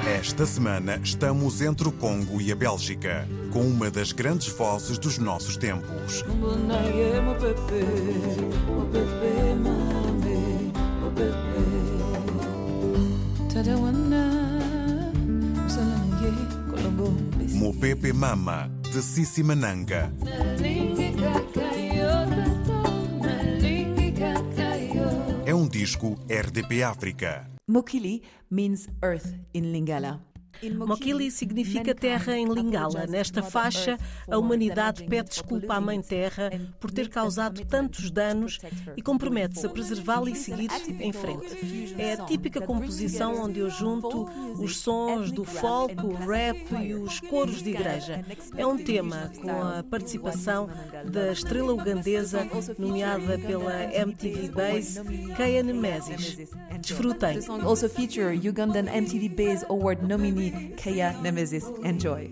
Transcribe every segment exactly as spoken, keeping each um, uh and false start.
Esta semana estamos entre o Congo e a Bélgica, com uma das grandes vozes dos nossos tempos. Mopepe Mama, de Sissi Mananga. É um disco R D P África. Mokili means earth in Lingala. Mokili significa terra em Lingala. Nesta faixa, a humanidade pede desculpa à Mãe Terra por ter causado tantos danos e compromete-se a preservá-la e seguir em frente. É a típica composição onde eu junto os sons do folk, o rap e os coros de igreja. É um tema com a participação da estrela ugandesa, nomeada pela M T V Base, Kaya Nemesis. Desfrutem. The song also feature Ugandan M T V Base Award nominee Kaya Nemesis. Enjoy.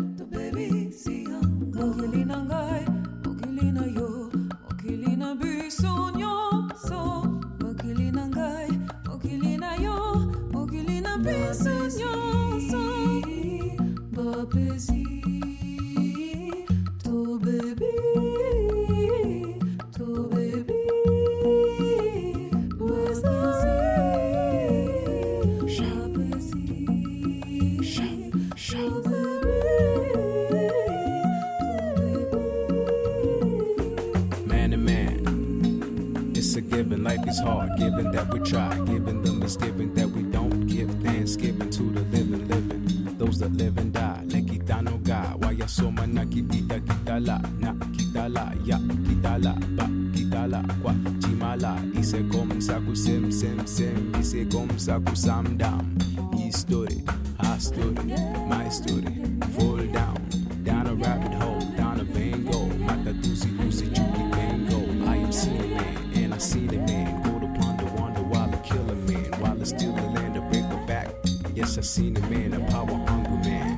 Life is hard, given that we try, given the misgiving that we don't give thanksgiving to the living, living. Those that live and die, nekita no ga, waya soma na kibita kitala, na kitala, ya kitala, ba kitala, kwa chimala, ise kom saku sim sim sim, ise kom saku sam dam. His story, our story, my story, fall down, down a rabbit hole, down a vein go, mata tusi tusi chuki vein go. I am seeing a man, and I seen a man go to plunder, wonder while I kill a man, while I steal the land to break her back. Yes, I seen a man, a power hungry man.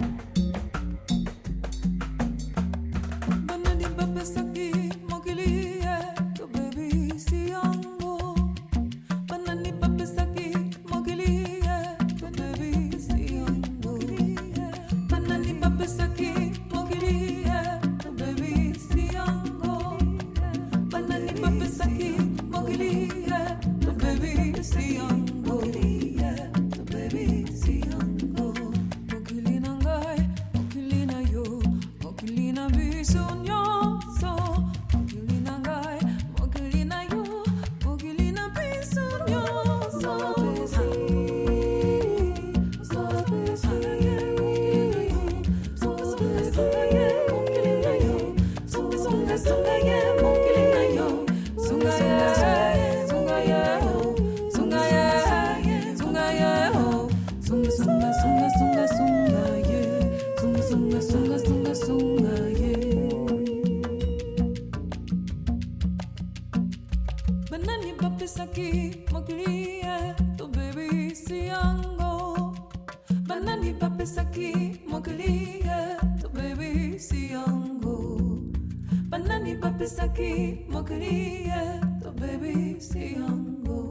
Banani papisaki mokilie to baby siango. Banani papisaki mokilie to baby siango. Banani papisaki mokilie to baby siango.